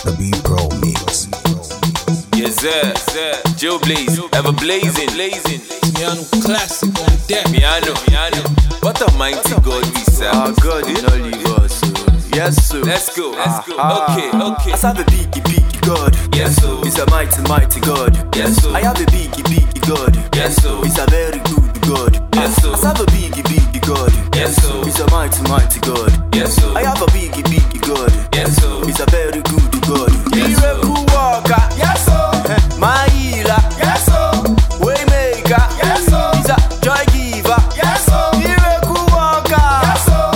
The B Pro Mix. Yes, sir. Joe Blaze, ever blazing. Miano classic on deck. Miano. What a mighty God we serve. Our God did not leave us. Yes, sir. Let's go. Okay. I serve a biggie God. Yes, sir. He's a mighty God. Yes, sir. I have a biggie God. Yes, sir. He's a very good God. Yes, sir. I serve a biggie God. Yes, sir. He's a mighty God. Yes, sir. I have a biggie God. Yes, sir. He's a very good God. Yes, sir. Miracle worker. Yes, sir. My healer. Yes, sir. Waymaker. Yes, sir. He's a joy giver. Yes, sir. Miracle worker. Yes, sir.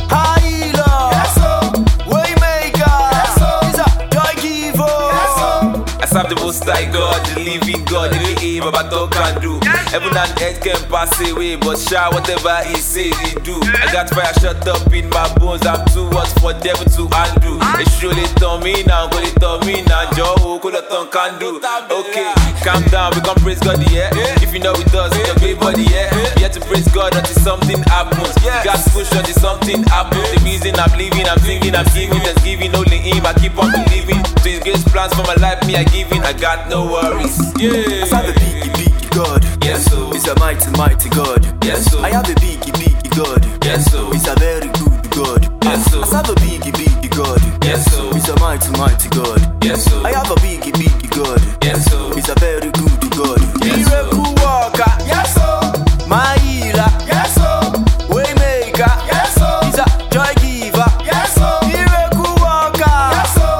Healer. Yes, sir. Waymaker. Yes, sir. He's a joy giver. Yes, sir. I serve the most high God, the living God, the aim about all can do. Heaven and earth can pass away, but sure whatever he says he do. I got fire shut up in my bones, I'm too much for devil to undo. It surely turn me now, go it turn me now, Joe, could have done can do. Okay, calm down, we can praise God, yeah. If you know it does, it's your big body, yeah. We have to praise God until something happens. God push until something happens. The reason I'm living, I'm singing, I'm giving, just giving only him. I keep on believing. To his great plans for my life, me I giving, I got no worries. Yeah. I serve a biggie God. Yes, sir. He's a mighty God. Yes, sir. I have a biggie God. Yes, sir. He's a very good God. Yes, sir. I serve a biggie God. Yes, sir. He's a mighty God. Yes, sir. I have a biggie God. Yes, sir. He's a very good God. Yes, sir. Miracle worker. Yes, sir. My healer. Yes, sir. Waymaker. Yes, sir. He's a joy giver. Yes, sir. Miracle worker. Yes, sir.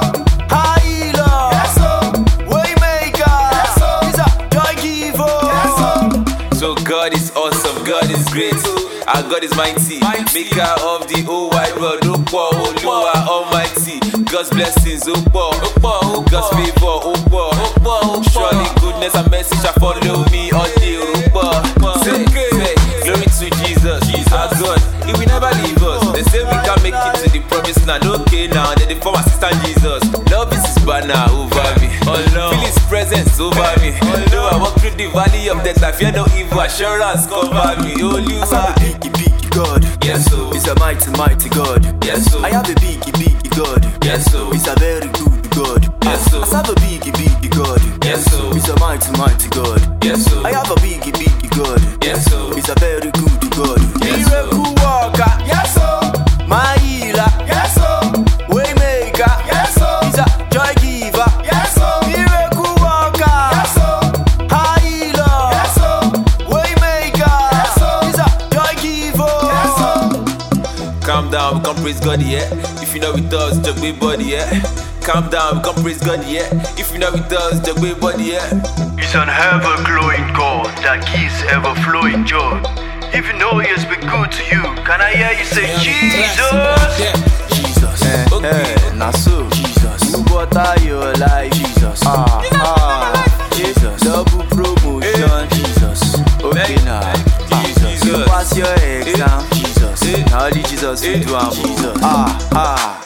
Healer. Yes, sir. Waymaker. Yes, sir. He's a joy giver. Yes, sir. So God is awesome, God is great. Our God is mighty, maker of the whole wide world. Opo, Oluwa Almighty. God's blessings, Opo, God's favor, Opo. Surely goodness and mercy shall follow me all day, Opo. Say, glory to Jesus, our God. He will never leave us. They say we can make it to the promised land. Okay, now they form assistant Jesus. Love is his banner over me. Feel his presence over me. Though I walk through the valley of death, I fear no evil. Assurance cover me. Only I serve a biggie God. Yes, sir. He's a mighty God. Yes, sir. I have a biggie God. Yes, sir. He's a very good God. Yes, sir. I serve a biggie God. Yes, sir. He's a mighty God. Yes, sir. I have a biggie God. Yes, sir. He's a very good God. Yes, sir. Miracle worker. Yes, sir. My healer. Yes, sir. Waymaker. Yes, sir. He's a joy giver. Yes, sir. Miracle worker. Yes, sir. Healer. Yes, sir. Waymaker. Yes, sir. He's a joy giver. Yes, sir. Calm down, we can praise God, yeah. If you know it does, just big body, yeah. Calm down, we can praise God, yeah. If you know it does, just big body, yeah. He's an ever-glowing God that gives ever-flowing joy. Even though he has been good to you, can I hear you say, Jesus? Jesus. Okay. Now so Jesus. You butter your life. Jesus. Jesus. Double promotion. Jesus. Okay now. Jesus. You pass your exam. Jesus. Now only Jesus will do am. Jesus.